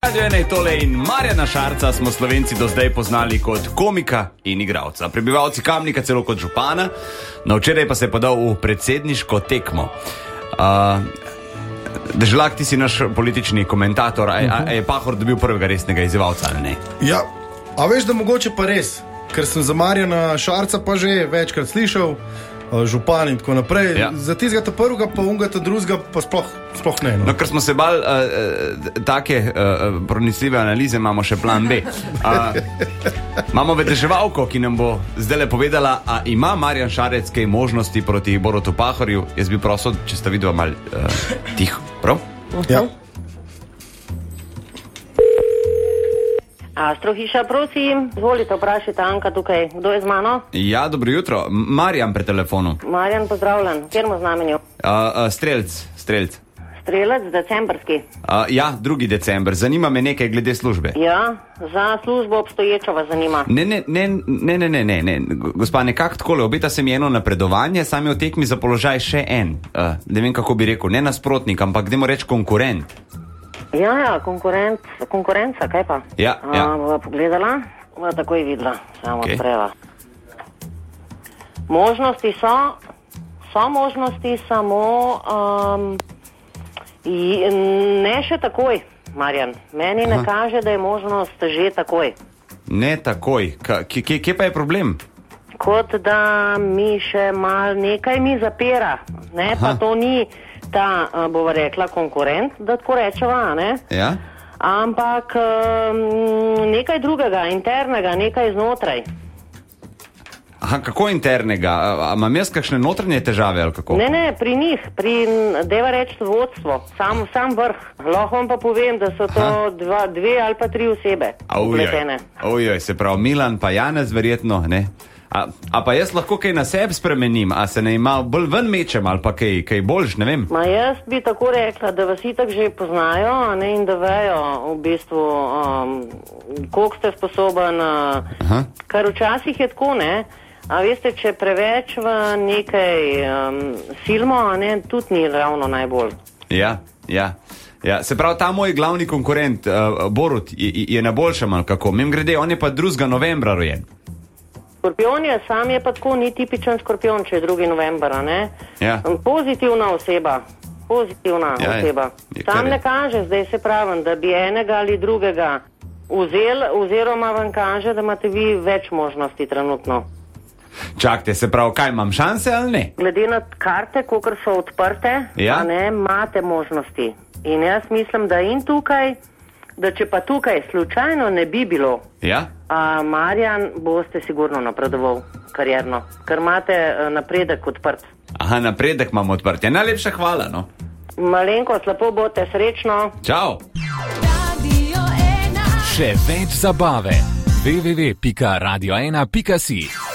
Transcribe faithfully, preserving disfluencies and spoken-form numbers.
Je tole in Marjana Šarca smo Slovenci do zdaj poznali kot komika in igralca. Prebivalci Kamnika celo kot župana, no včeraj pa se je podal v predsedniško tekmo. Uh, Deželak, ti si naš politični komentator, a, a, a je Pahor dobil prvega resnega izzivalca ali ne? Ja, a veš, da mogoče pa res, ker sem za Marjana Šarca pa že večkrat slišal, župan in tako naprej. Ja. Za tistega ta prvega, pa unga ta drugega, pa sploh, sploh ne. No. No, ker smo se bali uh, take uh, pronicljive analize, imamo še plan B. Uh, imamo vedeževalko, ki nam bo zdaj le povedala, a ima Marjan Šarec kaj možnosti proti Borutu Pahorju. Jaz bi prosil, če sta videla malo uh, tiho, prav? Ja. Astrohiša, prosim, izvolite, vprašajte Anka tukaj. Kdo je z mano? Ja, dobro jutro. Marjan pri telefonu. Marjan, pozdravljen. Kjer mu znamenju? Uh, uh, strelc, strelc. Strelec, decembrski. Uh, ja, drugi december. Zanima me nekaj glede službe. Ja, za službo obstoječo vas zanima. Ne, ne, ne, ne, ne, ne, ne, ne. Gospa, nekako takole, obeta se mi eno napredovanje, sam je v tekmi za položaj še en. Uh, ne vem, kako bi rekel, ne nasprotnik, ampak dajmo reči konkurent. Ja, ja, konkurenc, konkurenca, kaj pa? Ja, ja. A, bova pogledala, bova takoj videla, samo Okay. odpreva. Možnosti so, so možnosti samo, um, i, ne še takoj, Marjan. Meni Aha. ne kaže, da je možnost že takoj. Ne takoj. Ka, kje, kje pa je problem? Kot da mi še mal nekaj mi zapira, ne, Aha. pa to ni ta, bova rekla, konkurent, da tako rečeva, ne? Ja. Ampak um, nekaj drugega, internega, nekaj znotraj. Aha, kako internega? A, a imam jaz kakšne notranje težave ali kako? Ne, ne, pri njih, pri, deva reči, vodstvo, sam, sam vrh. Lahko vam pa povem, da so to dva, dve ali pa tri osebe upletene. Ojoj, se pravi Milan pa Janez verjetno, ne? A, a pa jaz lahko kaj na sebi spremenim, a se ne ima bolj ven mečem ali pa kaj, kaj boljš, ne vem. Ma jaz bi tako rekla, da vas itak že poznajo, a ne, in da vejo v bistvu, um, koliko ste sposoben, uh, kar včasih je tako, ne, a veste, če preveč v nekaj um, filmo, a ne, tudi ni ravno najbolj. Ja, ja. Ja, se pravi, ta moj glavni konkurent, uh, Borut, je, je na boljšem ali kako? Mim grede, on je pa drugega novembra rojen. Škorpion je, sam je pa tako, ni tipičen škorpion, če je drugi november, ne? Ja. Pozitivna oseba, pozitivna ja, oseba. Je, je, sam ne kaže, zdaj se pravim, da bi enega ali drugega vzel, oziroma vam kaže, da imate vi več možnosti trenutno. Čakajte, se pravi, kaj imam šanse ali ne? Glede na karte, kakor so odprte, ja? a ne, imate možnosti. In jaz mislim, da in tukaj, da če pa tukaj slučajno ne bi bilo, ja? a Marjan, boste sigurno napredoval karierno, ker imate napredek odprt. Aha, napredek imam odprt. Ja, najlepša hvala, no. Malenko, slabo bote, srečno. Čau. Še več zabave. w w w pika radio ena pika si